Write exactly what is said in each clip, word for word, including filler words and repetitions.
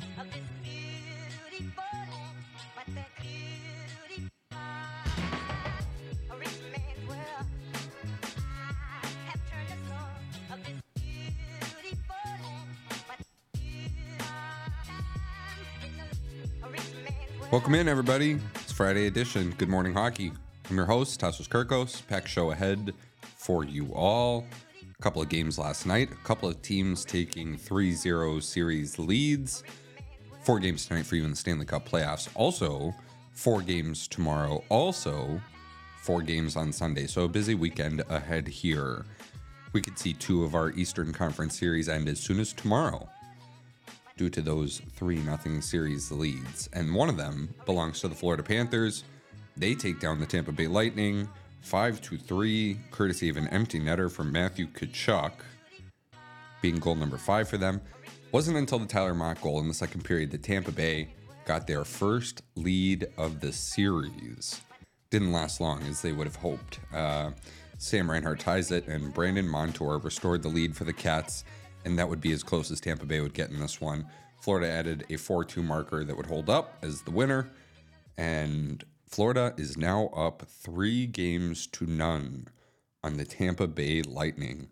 of this beautiful land, but the beauty a rich man's world. I have turned the soul of this beautiful land, but a rich man's world. Welcome in, everybody. It's Friday edition. Good morning, hockey. I'm your host, Tassos Kirkos. Pack show ahead for you all. A couple of games last night. A couple of teams taking three zero series leads. Four games tonight for you in the Stanley Cup playoffs. Also, four games tomorrow. Also, four games on Sunday. So a busy weekend ahead here. We could see two of our Eastern Conference series end as soon as tomorrow, due to those three nothing series leads. And one of them belongs to the Florida Panthers. They take down the Tampa Bay Lightning five to three, courtesy of an empty netter from Matthew Tkachuk, being goal number five for them. Wasn't until the Tyler Mock goal in the second period that Tampa Bay got their first lead of the series. Didn't last long as they would have hoped. Uh, Sam Reinhart ties it, and Brandon Montour restored the lead for the Cats, and that would be as close as Tampa Bay would get in this one. Florida added a four two marker that would hold up as the winner, and Florida is now up three games to none on the Tampa Bay Lightning.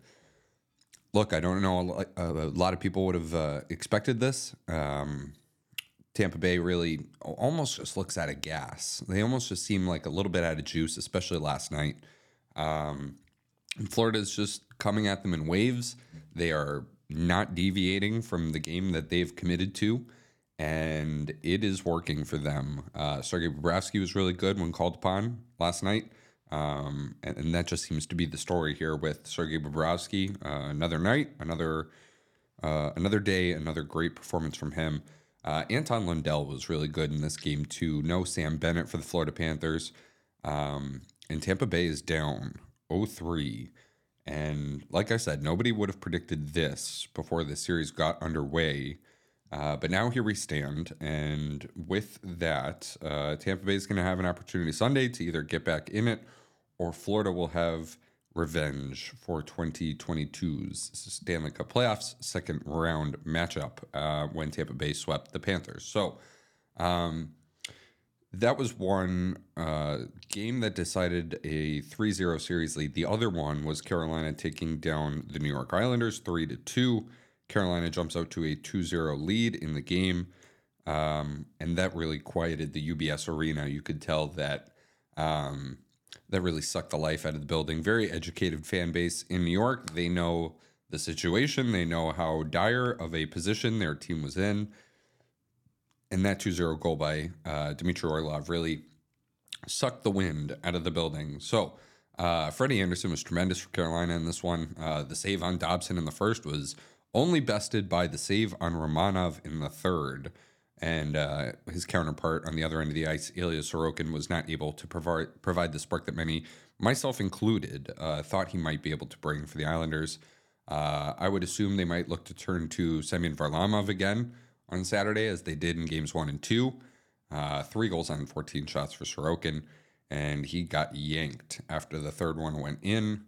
Look, I don't know, a lot of people would have uh, expected this. Um, Tampa Bay really almost just looks out of gas. They almost just seem like a little bit out of juice, especially last night. Um, Florida is just coming at them in waves. They are not deviating from the game that they've committed to, and it is working for them. Uh, Sergei Bobrovsky was really good when called upon last night, um, and, and that just seems to be the story here with Sergei Bobrovsky. Uh, another night, another uh, another day, another great performance from him. Uh, Anton Lundell was really good in this game too. No Sam Bennett for the Florida Panthers, um, and Tampa Bay is down oh three. And like I said, nobody would have predicted this before the series got underway. Uh, but now here we stand. And with that, uh, Tampa Bay is going to have an opportunity Sunday to either get back in it, or Florida will have revenge for twenty twenty-two's Stanley Cup playoffs second round matchup uh, when Tampa Bay swept the Panthers. So um, that was one uh, game that decided a three zero series lead. The other one was Carolina taking down the New York Islanders three to two. Carolina jumps out to a two zero lead in the game, um, and that really quieted the U B S arena. You could tell that um, that really sucked the life out of the building. Very educated fan base in New York. They know the situation. They know how dire of a position their team was in. And that two zero goal by uh, Dmitry Orlov really sucked the wind out of the building. So uh, Freddie Anderson was tremendous for Carolina in this one. Uh, the save on Dobson in the first was only bested by the save on Romanov in the third. And uh, his counterpart on the other end of the ice, Ilya Sorokin, was not able to provide provide the spark that many, myself included, uh, thought he might be able to bring for the Islanders. Uh, I would assume they might look to turn to Semyon Varlamov again on Saturday, as they did in games one and two. Uh, three goals on fourteen shots for Sorokin, and he got yanked after the third one went in.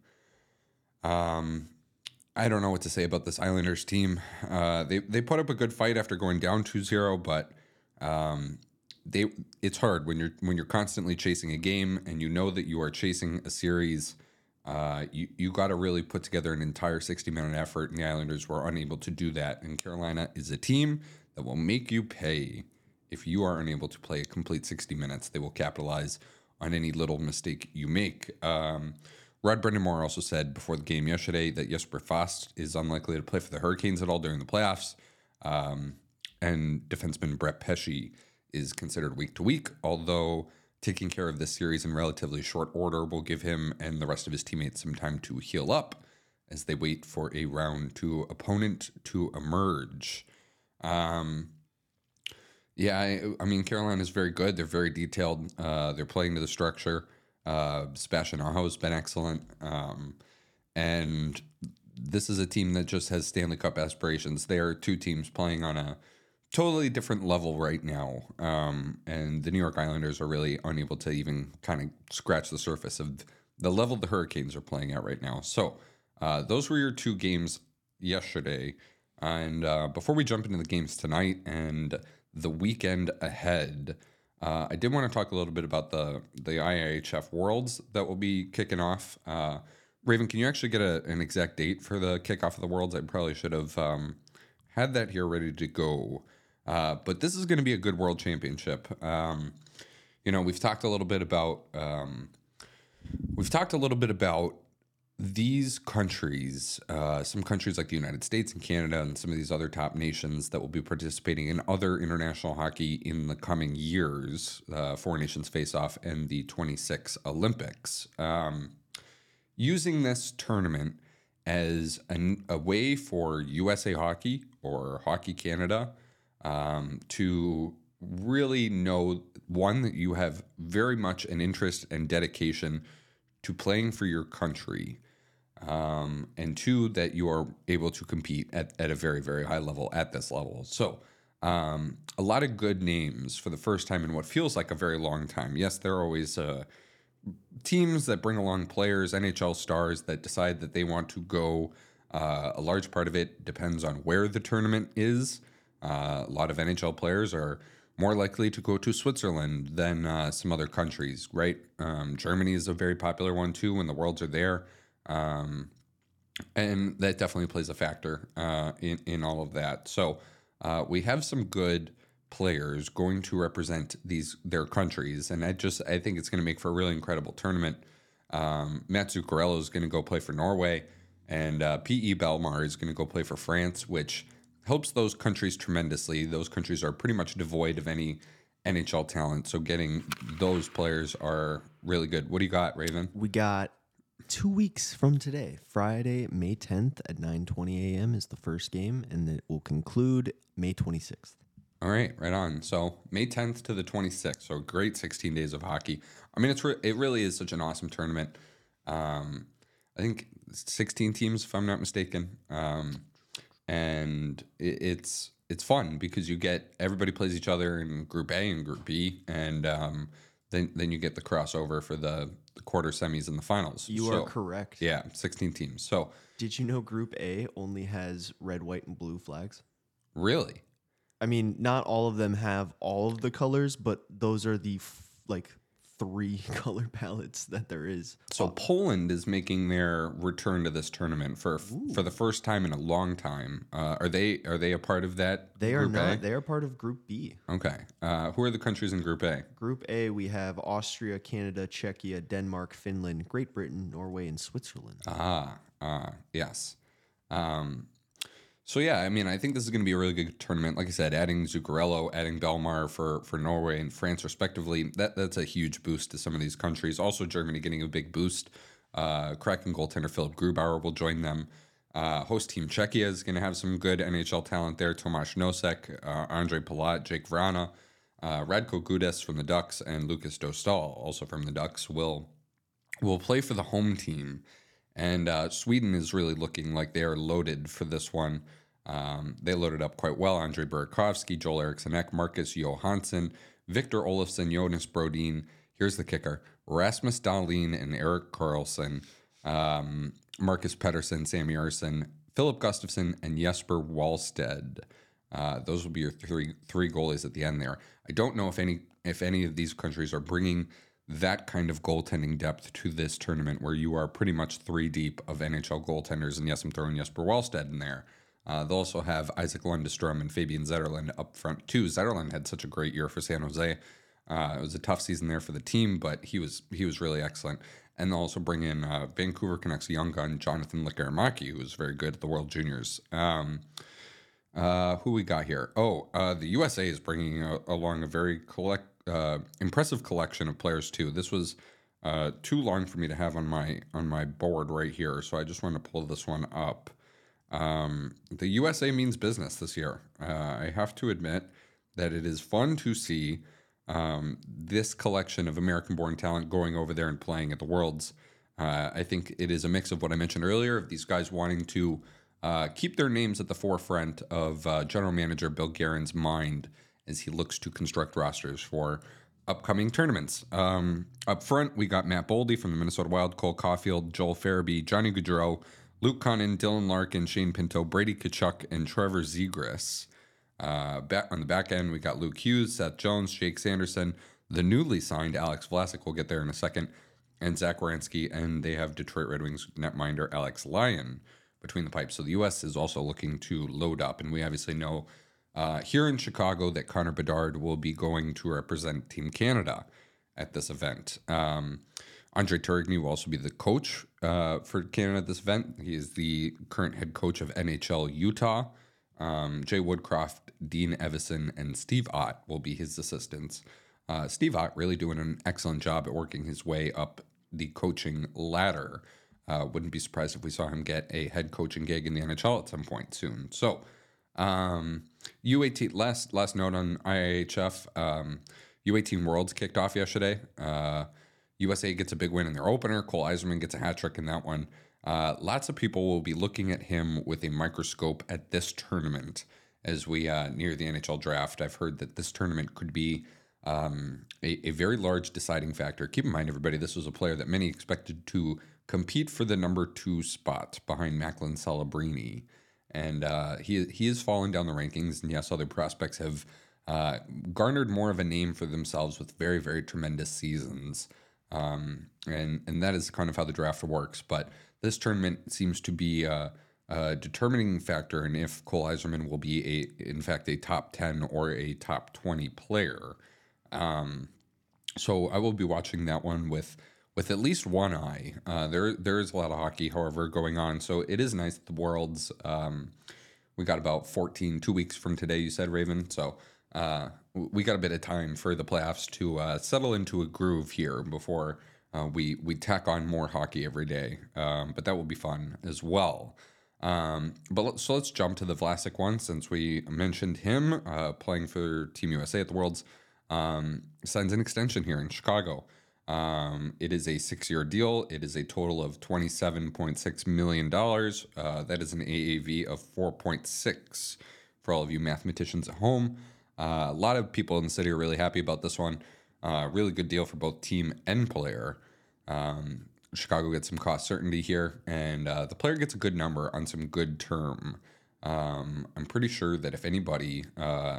Um, I don't know what to say about this Islanders team. Uh, they they put up a good fight after going down two zero, but um, they it's hard when you're when you're constantly chasing a game and you know that you are chasing a series. Uh, you you got to really put together an entire sixty minute effort, and the Islanders were unable to do that. And Carolina is a team that will make you pay if you are unable to play a complete sixty minutes. They will capitalize on any little mistake you make. Um, Rod Brind'Amour also said before the game yesterday that Jesper Fast is unlikely to play for the Hurricanes at all during the playoffs. Um, and defenseman Brett Pesce is considered week to week, although taking care of this series in relatively short order will give him and the rest of his teammates some time to heal up as they wait for a round two opponent to emerge. Um, yeah, I, I mean, Carolina is very good. They're very detailed. Uh, they're playing to the structure. Uh, Sebastian Aho has been excellent. Um, and this is a team that just has Stanley Cup aspirations. They are two teams playing on a totally different level right now. Um, and the New York Islanders are really unable to even kind of scratch the surface of the level the Hurricanes are playing at right now. So uh, those were your two games yesterday. And uh, before we jump into the games tonight and the weekend ahead, uh, I did want to talk a little bit about the the I I H F Worlds that will be kicking off. Uh, Raven, can you actually get a, an exact date for the kickoff of the Worlds? I probably should have um, had that here ready to go. Uh, but this is going to be a good World Championship. Um, you know, we've talked a little bit about um, we've talked a little bit about these countries, uh, some countries like the United States and Canada and some of these other top nations that will be participating in other international hockey in the coming years, uh, Four Nations Face-Off and the twenty-six Olympics. Um, using this tournament as an, a way for U S A Hockey or Hockey Canada um, to really know, one, that you have very much an interest and dedication to playing for your country, um, and two, that you are able to compete at, at a very, very high level at this level. So um, a lot of good names for the first time in what feels like a very long time. Yes, there are always uh, teams that bring along players, N H L stars that decide that they want to go. Uh, a large part of it depends on where the tournament is. Uh, a lot of N H L players are more likely to go to Switzerland than uh, some other countries, right? Um, Germany is a very popular one too when the Worlds are there. Um, and that definitely plays a factor uh, in, in all of that. So uh, we have some good players going to represent these their countries, and I just I think it's going to make for a really incredible tournament. Um, Matt Zuccarello is going to go play for Norway, and uh, P E Belmar is going to go play for France, which helps those countries tremendously. Those countries are pretty much devoid of any N H L talent, so getting those players are really good. What do you got, Raven? We got two weeks from today, Friday, May tenth at nine twenty a.m. is the first game, and it will conclude May twenty-sixth. All right, right on. So May tenth to the twenty-sixth. So great sixteen days of hockey. I mean, it's re- it really is such an awesome tournament. Um, I think sixteen teams, if I'm not mistaken. Um, and it, it's it's fun because you get everybody plays each other in Group A and Group B, and um, then then you get the crossover for the, the quarter semis and the finals. You so, are correct. Yeah, sixteen teams. So did you know Group A only has red, white, and blue flags? really. I mean, not all of them have all of the colors, but those are the f- like three color palettes that there is. So Poland is making their return to this tournament for Ooh. for the first time in a long time. Uh, are they are they a part of that? They are Group not. A? They are part of Group B. Okay. Uh, who are the countries in Group A? Group A, we have Austria, Canada, Czechia, Denmark, Finland, Great Britain, Norway, and Switzerland. Ah, ah, yes. Um, so yeah, I mean, I think this is going to be a really good tournament. Like I said, adding Zuccarello, adding Belmar for for Norway and France respectively, that that's a huge boost to some of these countries. Also, Germany getting a big boost. Uh, Kraken goaltender Philip Grubauer will join them. Uh, host team Czechia is going to have some good N H L talent there. Tomáš Nosek, uh, Andre Palat, Jake Vrana, uh, Radko Gudas from the Ducks, and Lucas Dostal, also from the Ducks, will will play for the home team. And uh, Sweden is really looking like they are loaded for this one. Um, they loaded up quite well. Andre Burakovsky, Joel Eriksson Ek, Marcus Johansson, Victor Olofsson, Jonas Brodin. Here's the kicker: Rasmus Dahlin and Eric Carlson, um, Marcus Pettersson, Sammy Ersson, Philip Gustafsson, and Jesper Wallstedt. Uh, those will be your three three goalies at the end there. I don't know if any if any of these countries are bringing that kind of goaltending depth to this tournament, where you are pretty much three deep of N H L goaltenders. And yes, I'm throwing Jesper Wallstedt in there. Uh, they'll also have Isaac Lundestrom and Fabian Zetterlund up front too. Zetterlund had such a great year for San Jose. Uh, it was a tough season there for the team, but he was he was really excellent. And they'll also bring in uh, Vancouver Canucks young gun Jonathan Lekkerimäki, who was very good at the World Juniors. Um, uh, who we got here? Oh, uh, the U S A is bringing a, along a very collect, uh, impressive collection of players too. This was uh, too long for me to have on my on my board right here, so I just want to pull this one up. Um, the U S A means business this year. Uh, I have to admit that it is fun to see um, this collection of American-born talent going over there and playing at the Worlds. Uh, I think it is a mix of what I mentioned earlier, of these guys wanting to uh, keep their names at the forefront of uh, General Manager Bill Guerin's mind as he looks to construct rosters for upcoming tournaments. Um, up front, we got Matt Boldy from the Minnesota Wild, Cole Caulfield, Joel Farabee, Johnny Gaudreau, Luke Connon, Dylan Larkin, Shane Pinto, Brady Kachuk, and Trevor Zegras. Uh, back on the back end, we got Luke Hughes, Seth Jones, Jake Sanderson, the newly signed Alex Vlasic. We'll get there in a second, and Zach Wierenski, and they have Detroit Red Wings netminder Alex Lyon between the pipes. So the U S is also looking to load up, and we obviously know uh, here in Chicago that Connor Bedard will be going to represent Team Canada at this event. Um, Andre Turigny will also be the coach uh, for Canada at this event. He is the current head coach of N H L Utah. Um, Jay Woodcroft, Dean Evison, and Steve Ott will be his assistants. Uh, Steve Ott really doing an excellent job at working his way up the coaching ladder. Uh, wouldn't be surprised if we saw him get a head coaching gig in the N H L at some point soon. So, um, U eighteen, last, last note on I I H F, um, U eighteen Worlds kicked off yesterday. Uh, U S A gets a big win in their opener. Cole Eiserman gets a hat trick in that one. Uh, lots of people will be looking at him with a microscope at this tournament as we uh, near the N H L draft. I've heard that this tournament could be um, a, a very large deciding factor. Keep in mind, everybody, this was a player that many expected to compete for the number two spot behind Macklin Celebrini. And uh, he, he is falling down the rankings. And yes, other prospects have uh, garnered more of a name for themselves with very, very tremendous seasons. Um, and, and that is kind of how the draft works. But this tournament seems to be a, a determining factor in if Cole Eiserman will be, a, in fact, a top ten or a top twenty player. Um, so I will be watching that one with with at least one eye. Uh, there there is a lot of hockey, however, going on. So it is nice that the Worlds, um, we got about fourteen, two weeks from today, you said, Raven. So uh, we got a bit of time for the playoffs to uh, settle into a groove here before Uh, we we tack on more hockey every day, um, but that will be fun as well. Um, but let, so let's jump to the Vlasic one since we mentioned him uh, playing for Team U S A at the Worlds. Um, signs an extension here in Chicago. Um, it is a six-year deal. It is a total of twenty-seven point six million dollars. Uh, that is an A A V of four point six for all of you mathematicians at home. Uh, a lot of people in the city are really happy about this one. Uh, really good deal for both team and player. Um, Chicago gets some cost certainty here, and uh, the player gets a good number on some good term. Um, I'm pretty sure that if anybody uh,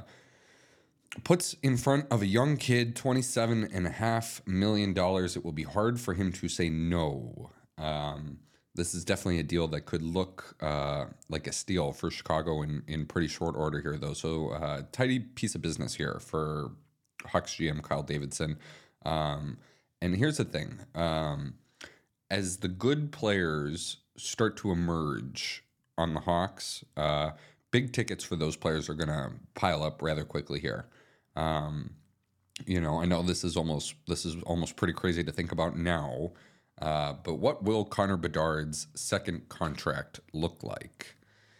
puts in front of a young kid twenty-seven point five million dollars, it will be hard for him to say no. Um, this is definitely a deal that could look uh, like a steal for Chicago in, in pretty short order here, though. So, uh, tidy piece of business here for Hawks G M Kyle Davidson. Um, and here's the thing. Um, as the good players start to emerge on the Hawks, uh, big tickets for those players are going to pile up rather quickly here. Um, you know, I know this is almost this is almost pretty crazy to think about now, uh, but what will Connor Bedard's second contract look like?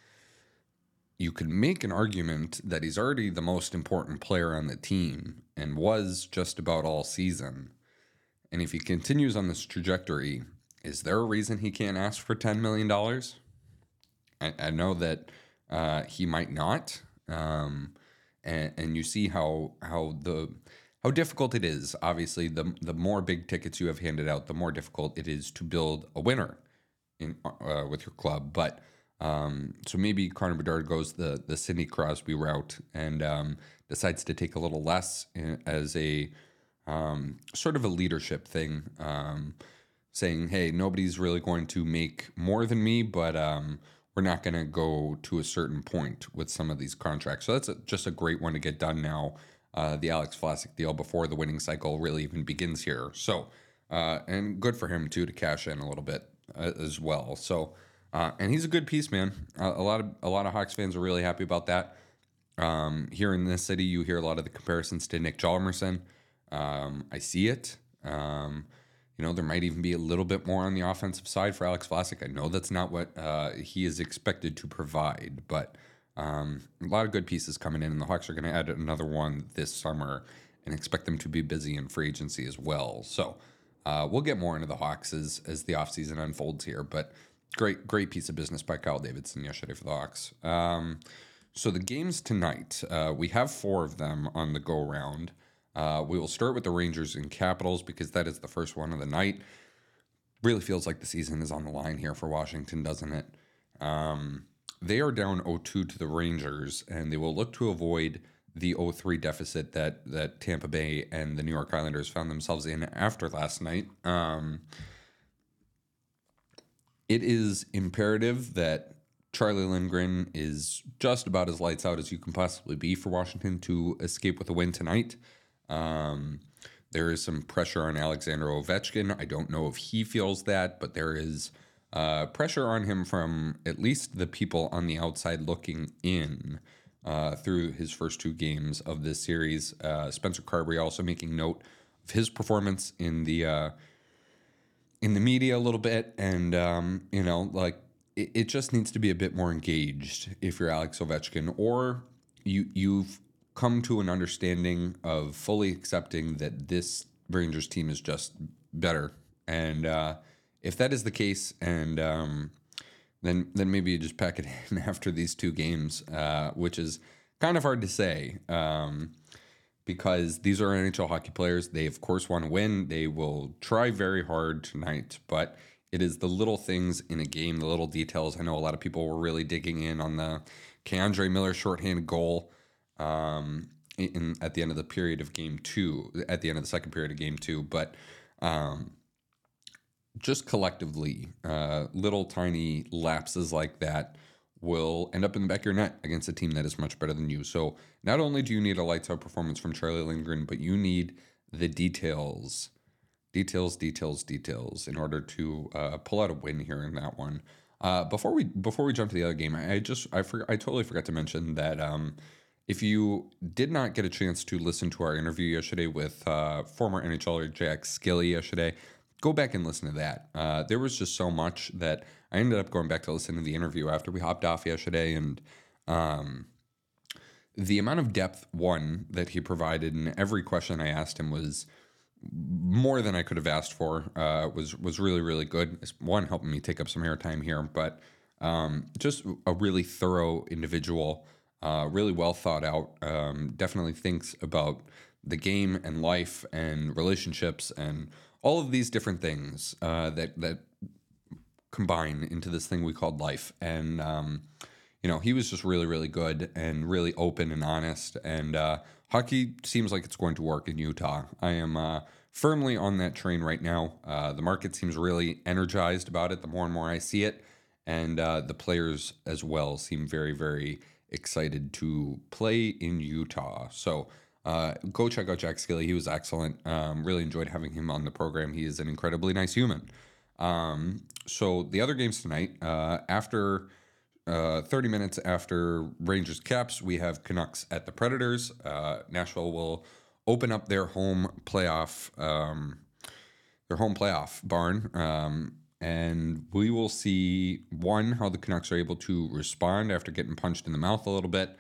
You could make an argument that he's already the most important player on the team and was just about all season. And if he continues on this trajectory, is there a reason he can't ask for ten million dollars? I, I know that uh, he might not. Um, and, and you see how how the how difficult it is. Obviously, the the more big tickets you have handed out, the more difficult it is to build a winner in uh, with your club. But Um, so maybe Connor Bedard goes the the Sidney Crosby route and um, decides to take a little less in, as a um, sort of a leadership thing, um, saying, "Hey, nobody's really going to make more than me, but um, we're not going to go to a certain point with some of these contracts." So that's a, just a great one to get done now. Uh, the Alex Vlasic deal before the winning cycle really even begins here. So uh, and good for him too to cash in a little bit uh, as well. So. Uh, and he's a good piece, man. Uh, a lot of a lot of Hawks fans are really happy about that. Um, here in this city, you hear a lot of the comparisons to Nick Hjalmarsson. Um, I see it. Um, you know, there might even be a little bit more on the offensive side for Alex Vlasic. I know that's not what uh, he is expected to provide, but um, a lot of good pieces coming in, and the Hawks are going to add another one this summer and expect them to be busy in free agency as well. So uh, we'll get more into the Hawks as, as the offseason unfolds here, but Great, great piece of business by Kyle Davidson yesterday for the Hawks. Um, so the games tonight, uh, we have four of them on the go-round. Uh, we will start with the Rangers and Capitals because that is the first one of the night. really feels like the season is on the line here for Washington, doesn't it? Um, they are down oh two to the Rangers, and they will look to avoid the oh three deficit that that Tampa Bay and the New York Islanders found themselves in after last night. Um, it is imperative that Charlie Lindgren is just about as lights out as you can possibly be for Washington to escape with a win tonight. Um, there is some pressure on Alexander Ovechkin. I don't know if he feels that, but there is uh, pressure on him from at least the people on the outside looking in uh, through his first two games of this series. Uh, Spencer Carberry also making note of his performance in the uh, in the media a little bit, and um, you know, like it, it just needs to be a bit more engaged if you're Alex Ovechkin, or you you've come to an understanding of fully accepting that this Rangers team is just better. And uh, if that is the case, and um, then then maybe you just pack it in after these two games, uh, which is kind of hard to say um, because these are N H L hockey players. They, of course, want to win. They will try very hard tonight, but it is the little things in a game, the little details. I know a lot of people were really digging in on the K'Andre Miller shorthanded goal um in at the end of the period of game two, at the end of the second period of game two, but um just collectively uh little tiny lapses like that will end up in the back of your net against a team that is much better than you. So not only do you need a lights out performance from Charlie Lindgren, but you need the details details details details in order to uh pull out a win here in that one. Uh before we before we jump to the other game, I, I just I forgot I totally forgot to mention that um if you did not get a chance to listen to our interview yesterday with uh, former N H L er Jack Skilly yesterday, go back and listen to that. Uh, there was just so much that I ended up going back to listen to the interview after we hopped off yesterday, and um, the amount of depth, one, that he provided in every question I asked him was more than I could have asked for. Uh, was was really, really good. It's, one, helping me take up some airtime here, but um, just a really thorough individual. Uh, really well thought out. Um, definitely thinks about the game and life and relationships and all of these different things uh, that that combine into this thing we called life. And um, you know, he was just really, really good and really open and honest. And uh, hockey seems like it's going to work in Utah. I am uh, firmly on that train right now. Uh, the market seems really energized about it. The more and more I see it, and uh, the players as well seem very, very excited to play in Utah. So uh, go check out Jack Skilly. He was excellent. Um, really enjoyed having him on the program. He is an incredibly nice human. Um, so the other games tonight, uh, after uh, thirty minutes after Rangers Caps, we have Canucks at the Predators. Uh, Nashville will open up their home playoff, um, their home playoff barn. Um, And we will see, one, how the Canucks are able to respond after getting punched in the mouth a little bit.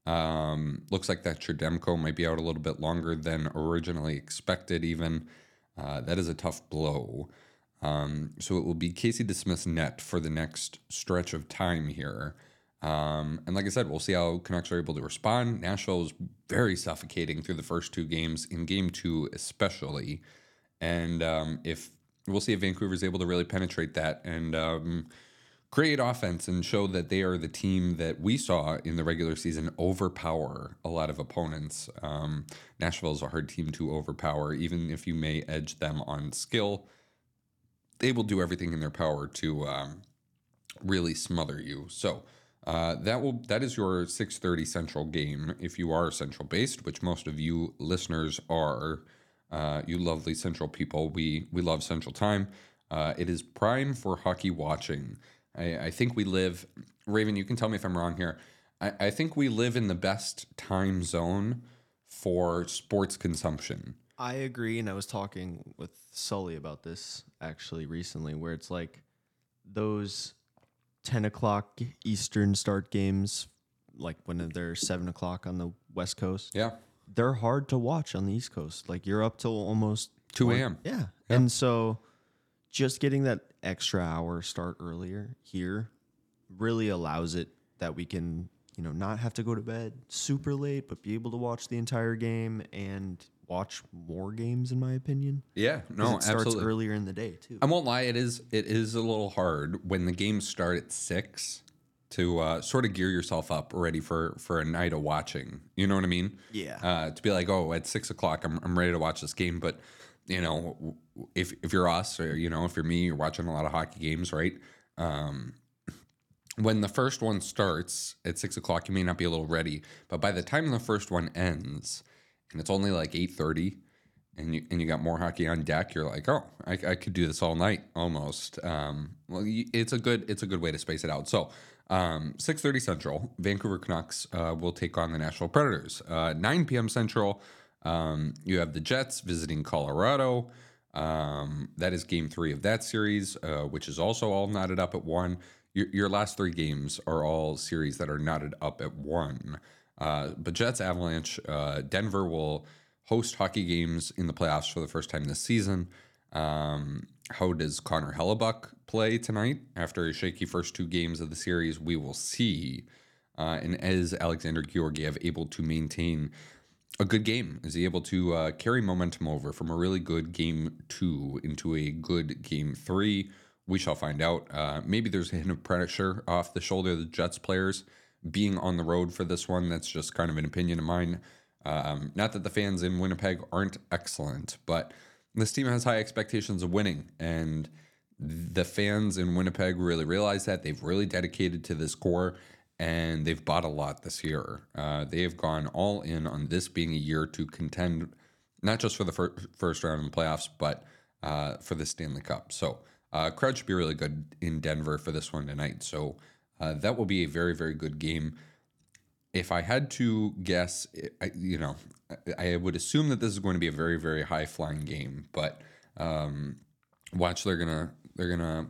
Um, looks like that Cherdemko might be out a little bit longer than originally expected even. Uh, that is a tough blow. Um, so it will be Casey DeSmith's net for the next stretch of time here. Um, and like I said, we'll see how Canucks are able to respond. Nashville is very suffocating through the first two games, in game two especially. And um, if... We'll see if Vancouver is able to really penetrate that and um, create offense and show that they are the team that we saw in the regular season overpower a lot of opponents. Um, Nashville is a hard team to overpower, even if you may edge them on skill. They will do everything in their power to um, really smother you. So uh, that will that is your six thirty Central game if you are Central based, which most of you listeners are. Uh, you lovely Central people. We we love Central Time. Uh, it is prime for hockey watching. I, I think we live, Raven, you can tell me if I'm wrong here. I, I think we live in the best time zone for sports consumption. I agree, and I was talking with Sully about this actually recently, where it's like those ten o'clock Eastern start games, like when they're seven o'clock on the West Coast. Yeah. They're hard to watch on the East Coast. Like you're up till almost two a.m. Yeah. Yep. And so just getting that extra hour start earlier here really allows it that we can, you know, not have to go to bed super late, but be able to watch the entire game and watch more games, in my opinion. Yeah, 'Cause no, it starts absolutely. earlier in the day too. I won't lie, it is it is a little hard when the games start at six to uh, sort of gear yourself up ready for for a night of watching. You know what I mean? Yeah. Uh, to be like, oh, at six o'clock, I'm I'm ready to watch this game. But you know, if if you're us, or you know, if you're me, you're watching a lot of hockey games, right? Um, when the first one starts at six o'clock, you may not be a little ready, but by the time the first one ends, and it's only like eight thirty, and you and you got more hockey on deck, you're like, oh, I, I could do this all night almost. Um, well, you, it's a good it's a good way to space it out. So, um, six thirty Central, Vancouver Canucks uh, will take on the Nashville Predators. Uh, nine p.m. Central, um, you have the Jets visiting Colorado. Um, that is game three of that series, uh, which is also all knotted up at one. Your, your last three games are all series that are knotted up at one. Uh, but Jets, Avalanche, uh, Denver will host hockey games in the playoffs for the first time this season. Um, how does Connor Hellebuck play tonight after a shaky first two games of the series? We will see. Uh, and is Alexander Georgiev able to maintain a good game? Is he able to uh, carry momentum over from a really good game two into a good game three? We shall find out. Uh, maybe there's a hint of pressure off the shoulder of the Jets players being on the road for this one. That's just kind of an opinion of mine. Um, not that the fans in Winnipeg aren't excellent, but this team has high expectations of winning, and the fans in Winnipeg really realize that. They've really dedicated to this core, and they've bought a lot this year. Uh, they have gone all in on this being a year to contend, not just for the fir- first round in the playoffs, but uh, for the Stanley Cup. So uh, crowd should be really good in Denver for this one tonight. So uh, that will be a very, very good game. If I had to guess, I, you know, I would assume that this is going to be a very, very high flying game. But um, watch, they're gonna they're gonna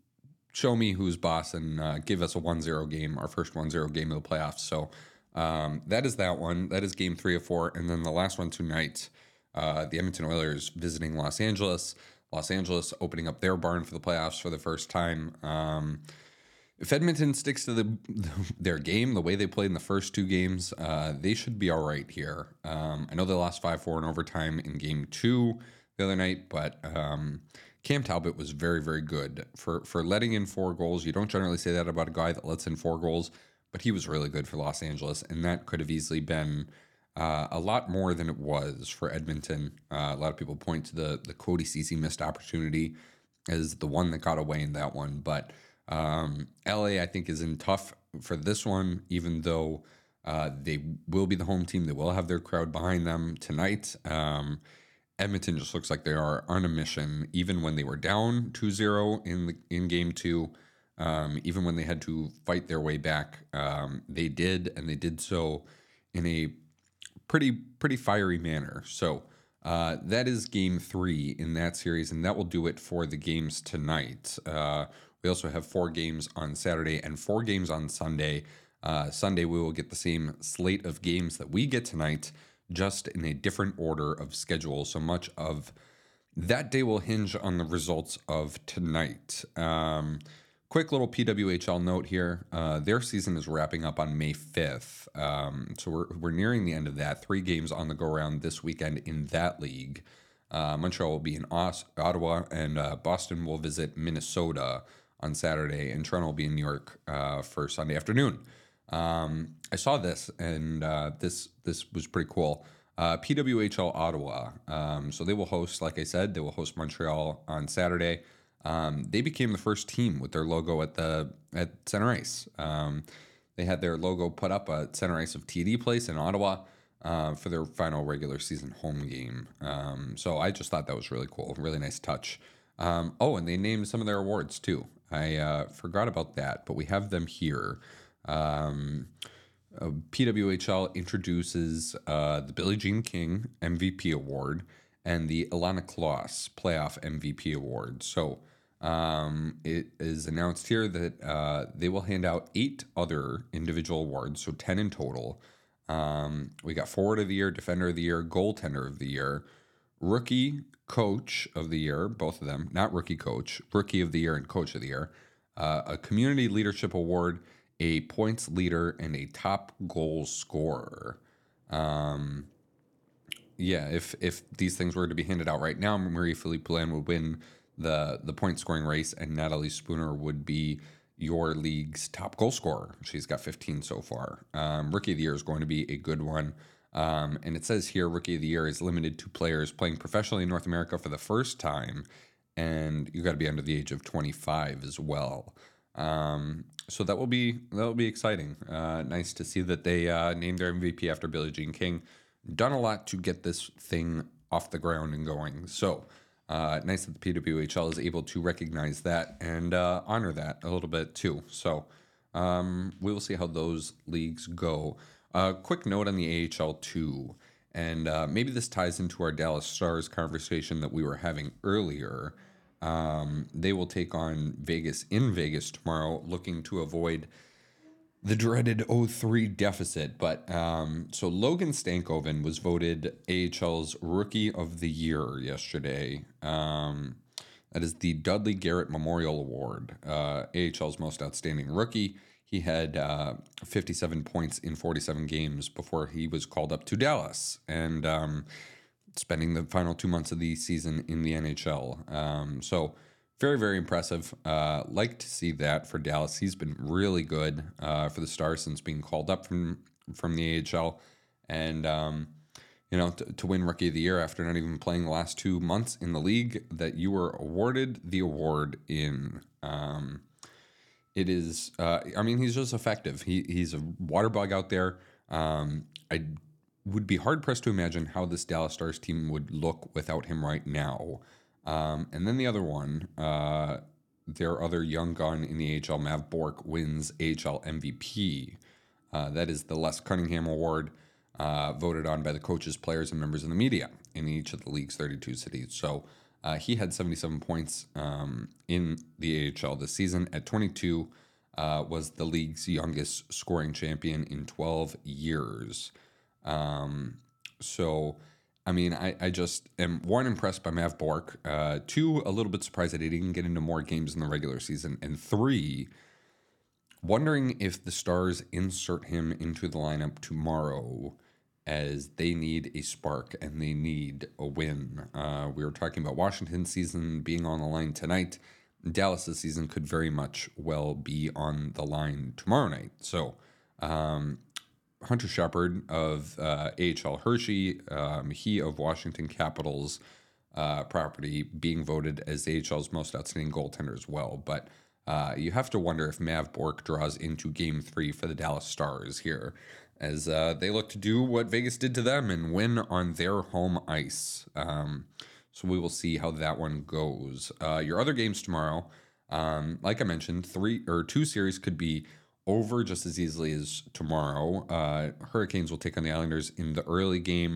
show me who's boss and uh, give us a one zero game, our first one zero game of the playoffs. So um, that is that one. That is game three of four, and then the last one tonight, uh, the Edmonton Oilers visiting Los Angeles. Los Angeles opening up their barn for the playoffs for the first time. Um, If Edmonton sticks to the their game, the way they played in the first two games, uh, they should be all right here. Um, I know they lost five four in overtime in game two the other night, but um, Cam Talbot was very, very good for, for letting in four goals. You don't generally say that about a guy that lets in four goals, but he was really good for Los Angeles, and that could have easily been uh, a lot more than it was for Edmonton. Uh, a lot of people point to the, the Cody Ceci missed opportunity as the one that got away in that one, but Um, L A, I think, is in tough for this one, even though uh, they will be the home team. They will have their crowd behind them tonight. Um, Edmonton just looks like they are on a mission, even when they were down two zero in the, in game two. Um, even when they had to fight their way back, um, they did, and they did so in a pretty pretty fiery manner. So uh, that is game three in that series, and that will do it for the games tonight. Uh, We also have four games on Saturday and four games on Sunday. Uh, Sunday, we will get the same slate of games that we get tonight, just in a different order of schedule. So much of that day will hinge on the results of tonight. Um, quick little P W H L note here. Uh, their season is wrapping up on May fifth. Um, so we're, we're nearing the end of that. Three games on the go-round this weekend in that league. Uh, Montreal will be in Os- Ottawa, and uh, Boston will visit Minnesota on Saturday, and Toronto will be in New York uh, for Sunday afternoon. Um, I saw this, and uh, this this was pretty cool. Uh, P W H L Ottawa. Um, so they will host, like I said, they will host Montreal on Saturday. Um, they became the first team with their logo at the at center ice. Um, they had their logo put up at center ice of T D Place in Ottawa uh, for their final regular season home game. Um, so I just thought that was really cool, really nice touch. Um, oh, and they named some of their awards too. I uh, forgot about that, but we have them here. Um, uh, P W H L introduces uh, the Billie Jean King M V P Award and the Ilana Kloss Playoff M V P Award. So um, it is announced here that uh, they will hand out eight other individual awards, so ten in total. Um, we got Forward of the Year, Defender of the Year, Goaltender of the Year, Rookie Coach of the Year, both of them, not Rookie Coach, Rookie of the Year and Coach of the Year, uh, a Community Leadership Award, a Points Leader, and a Top Goal Scorer. Um, yeah, if if these things were to be handed out right now, Marie-Philippe Poulin would win the the point scoring race, and Natalie Spooner would be your league's top goal scorer. She's got fifteen so far. Um, Rookie of the Year is going to be a good one. Um, and it says here, Rookie of the Year is limited to players playing professionally in North America for the first time, and you got to be under the age of twenty-five as well. Um, so that will be that will be exciting. Uh, nice to see that they uh, named their M V P after Billie Jean King. Done a lot to get this thing off the ground and going. So uh, nice that the P W H L is able to recognize that and uh, honor that a little bit too. So um, we will see how those leagues go. Uh, quick note on the A H L too, and uh, maybe this ties into our Dallas Stars conversation that we were having earlier. Um, they will take on Vegas in Vegas tomorrow, looking to avoid the dreaded oh three deficit. But um, so Logan Stankoven was voted A H L's Rookie of the Year yesterday. Um, that is the Dudley Garrett Memorial Award, uh, A H L's most outstanding rookie. He had uh, fifty-seven points in forty-seven games before he was called up to Dallas, and um, spending the final two months of the season in the N H L. Um, so very, very impressive. Uh, like to see that for Dallas. He's been really good uh, for the Stars since being called up from from the A H L, and um, you know to, to win Rookie of the Year after not even playing the last two months in the league that you were awarded the award in. Um, It is, uh, I mean, he's just effective. He He's a water bug out there. Um, I would be hard pressed to imagine how this Dallas Stars team would look without him right now. Um, and then the other one, uh, their other young gun in the A H L, Mav Bork, wins A H L M V P. Uh, that is the Les Cunningham Award, uh, voted on by the coaches, players, and members of the media in each of the league's thirty-two cities. So Uh, he had seventy-seven points um, in the A H L this season. At twenty-two, uh, was the league's youngest scoring champion in twelve years. Um, so, I mean, I, I just am, one, impressed by Mav Bork. Uh, two, a little bit surprised that he didn't get into more games in the regular season. And three, wondering if the Stars insert him into the lineup tomorrow, as they need a spark and they need a win. Uh, we were talking about Washington's season being on the line tonight. Dallas's season could very much well be on the line tomorrow night. So um, Hunter Shepard of uh, A H L Hershey, um, he of Washington Capitals uh, property, being voted as A H L's most outstanding goaltender as well. But uh, you have to wonder if Mav Bork draws into game three for the Dallas Stars here, as uh, they look to do what Vegas did to them and win on their home ice. Um, so we will see how that one goes. Uh, your other games tomorrow, um, like I mentioned, three or two series could be over just as easily as tomorrow. Uh, Hurricanes will take on the Islanders in the early game,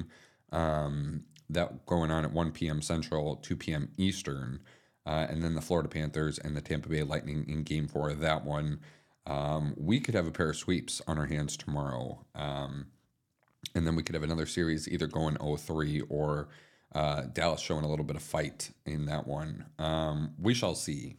um, that going on at one p.m. Central, two p.m. Eastern, uh, and then the Florida Panthers and the Tampa Bay Lightning in game four of that one. Um, we could have a pair of sweeps on our hands tomorrow. Um, and then we could have another series either going oh three or uh, Dallas showing a little bit of fight in that one. Um, we shall see.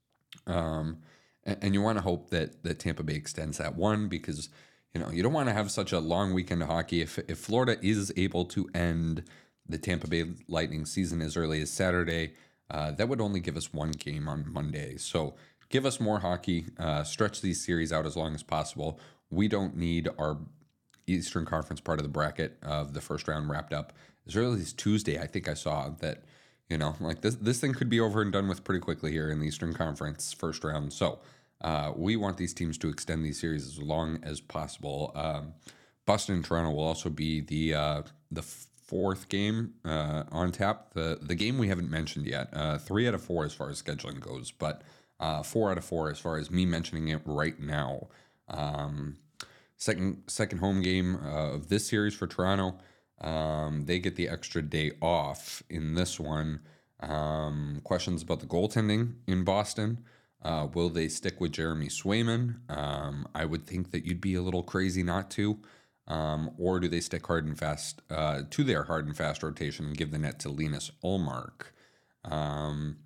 Um, and, and you want to hope that, that Tampa Bay extends that one, because, you know, you don't want to have such a long weekend of hockey. If, if Florida is able to end the Tampa Bay Lightning season as early as Saturday, uh, that would only give us one game on Monday. So give us more hockey, uh, stretch these series out as long as possible. We don't need our Eastern Conference part of the bracket of the first round wrapped up as early as Tuesday. I think I saw that, you know, like this this thing could be over and done with pretty quickly here in the Eastern Conference first round. So uh, we want these teams to extend these series as long as possible. Um, Boston and Toronto will also be the uh, the fourth game uh, on tap. The the game we haven't mentioned yet. Uh, three out of four as far as scheduling goes, but Uh, four out of four as far as me mentioning it right now. Um, second second home game uh, of this series for Toronto. Um, they get the extra day off in this one. Um, questions about the goaltending in Boston. Uh, will they stick with Jeremy Swayman? Um, I would think that you'd be a little crazy not to. Um, or do they stick hard and fast uh, to their hard and fast rotation and give the net to Linus Ullmark? Um,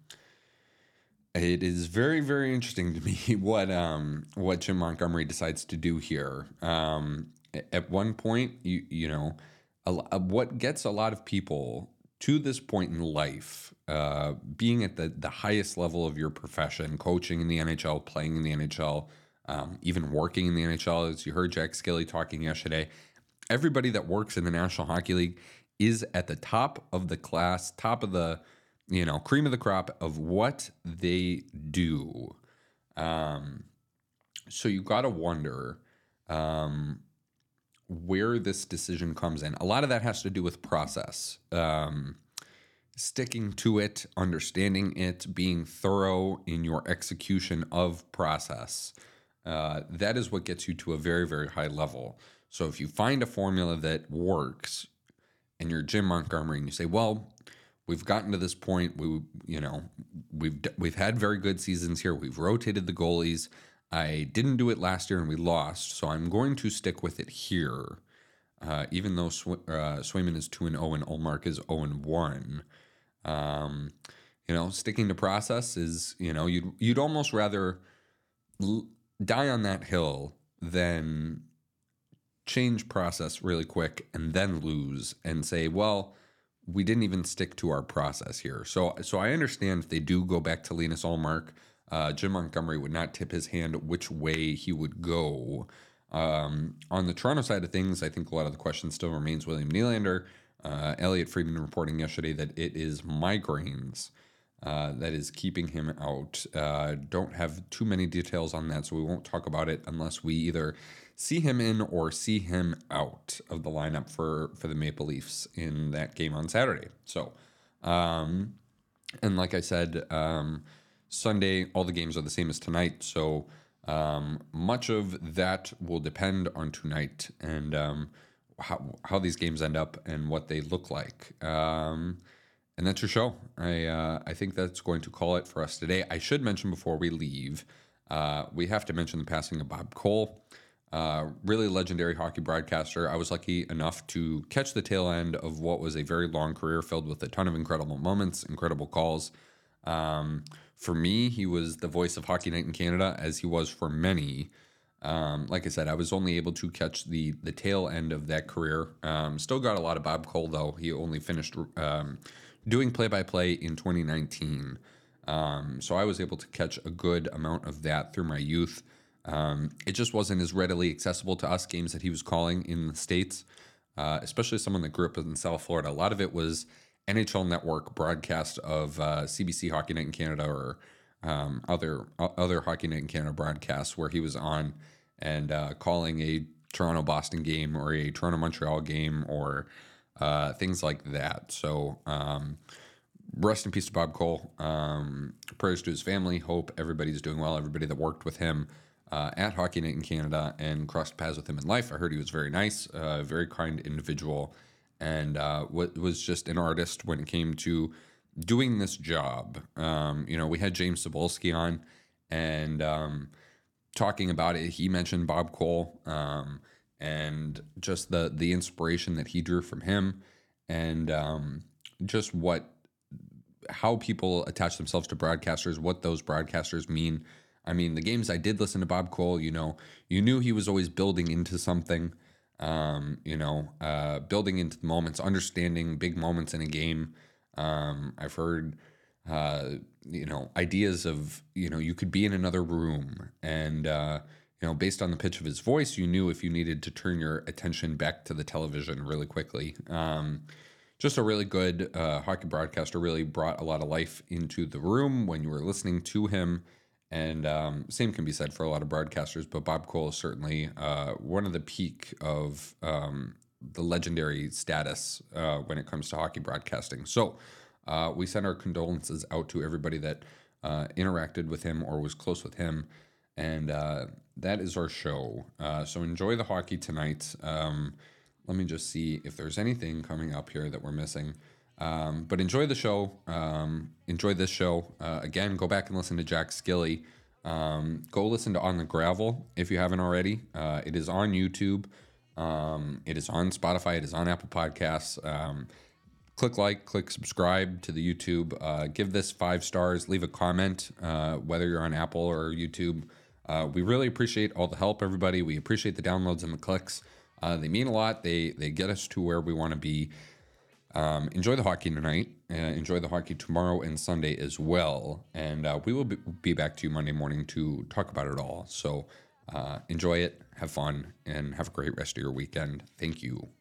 It is very, very interesting to me what um, what Jim Montgomery decides to do here. Um, at one point, you you know, a, lo- uh, what gets a lot of people to this point in life, uh, being at the, the highest level of your profession, coaching in the N H L, playing in the N H L, um, even working in the N H L, as you heard Jack Skilly talking yesterday, everybody that works in the National Hockey League is at the top of the class, top of the, you know, cream of the crop of what they do. Um, so you got to wonder um, where this decision comes in. A lot of that has to do with process, um, sticking to it, understanding it, being thorough in your execution of process. Uh, that is what gets you to a very, very high level. So if you find a formula that works and you're Jim Montgomery and you say, well, we've gotten to this point, we, you know, we've, we've had very good seasons here. We've rotated the goalies. I didn't do it last year and we lost, so I'm going to stick with it here. Uh, even though Sw- uh, Swayman is two and oh and Ullmark is oh and one. Um, you know, sticking to process is, you know, you'd, you'd almost rather l- die on that hill than change process really quick and then lose and say, well, we didn't even stick to our process here. So, so I understand if they do go back to Linus Ullmark, Uh, Jim Montgomery would not tip his hand which way he would go. Um, on the Toronto side of things, I think a lot of the question still remains William Nylander. Uh, Elliot Friedman reporting yesterday that it is migraines uh, that is keeping him out. Uh, don't have too many details on that, so we won't talk about it unless we either see him in or see him out of the lineup for, for the Maple Leafs in that game on Saturday. So, um, and like I said, um, Sunday, all the games are the same as tonight, so um, much of that will depend on tonight and um, how how these games end up and what they look like. Um, and that's your show. I uh, I think that's going to call it for us today. I should mention before we leave, uh, we have to mention the passing of Bob Cole, uh, really legendary hockey broadcaster. I was lucky enough to catch the tail end of what was a very long career filled with a ton of incredible moments, incredible calls. Um, for me, he was the voice of Hockey Night in Canada, as he was for many. Um, like I said, I was only able to catch the the tail end of that career. Um, still got a lot of Bob Cole, though. He only finished um, doing play-by-play in twenty nineteen. Um, so I was able to catch a good amount of that through my youth. Um, it just wasn't as readily accessible to us, games that he was calling in the States, uh, especially someone that grew up in South Florida. A lot of it was N H L Network broadcast of uh, C B C Hockey Night in Canada or um, other uh, other Hockey Night in Canada broadcasts where he was on and uh, calling a Toronto-Boston game or a Toronto-Montreal game or uh, things like that. So um, rest in peace to Bob Cole. Um, prayers to his family. Hope everybody's doing well. Everybody that worked with him uh, at Hockey Night in Canada and crossed paths with him in life. I heard he was very nice, uh, very kind individual, and uh, was just an artist when it came to doing this job. Um, you know, we had James Cebulski on and um, talking about it. He mentioned Bob Cole um, and just the the inspiration that he drew from him, and um, just what how people attach themselves to broadcasters, what those broadcasters mean. I mean, the games I did listen to Bob Cole, you know, you knew he was always building into something. Um, you know, uh, building into the moments, understanding big moments in a game. Um, I've heard, uh, you know, ideas of, you know, you could be in another room and, uh, you know, based on the pitch of his voice, you knew if you needed to turn your attention back to the television really quickly. Um, just a really good uh, hockey broadcaster, really brought a lot of life into the room when you were listening to him. And um, same can be said for a lot of broadcasters, but Bob Cole is certainly uh, one of the peak of um, the legendary status uh, when it comes to hockey broadcasting. So uh, we send our condolences out to everybody that uh, interacted with him or was close with him. And uh, that is our show. Uh, so enjoy the hockey tonight. Um, let me just see if there's anything coming up here that we're missing. Um, but enjoy the show. Um, enjoy this show. Uh, again, go back and listen to Jack Skilly. Um, go listen to On the Gravel if you haven't already. Uh, it is on YouTube. Um, it is on Spotify. It is on Apple Podcasts. Um, click like, click subscribe to the YouTube. Uh, give this five stars. Leave a comment, uh, whether you're on Apple or YouTube. Uh, we really appreciate all the help, everybody. We appreciate the downloads and the clicks. Uh, they mean a lot. They they get us to where we want to be. Um, enjoy the hockey tonight. Uh, enjoy the hockey tomorrow and Sunday as well. And uh, we will be, be back to you Monday morning to talk about it all. So uh, enjoy it, have fun, and have a great rest of your weekend. Thank you.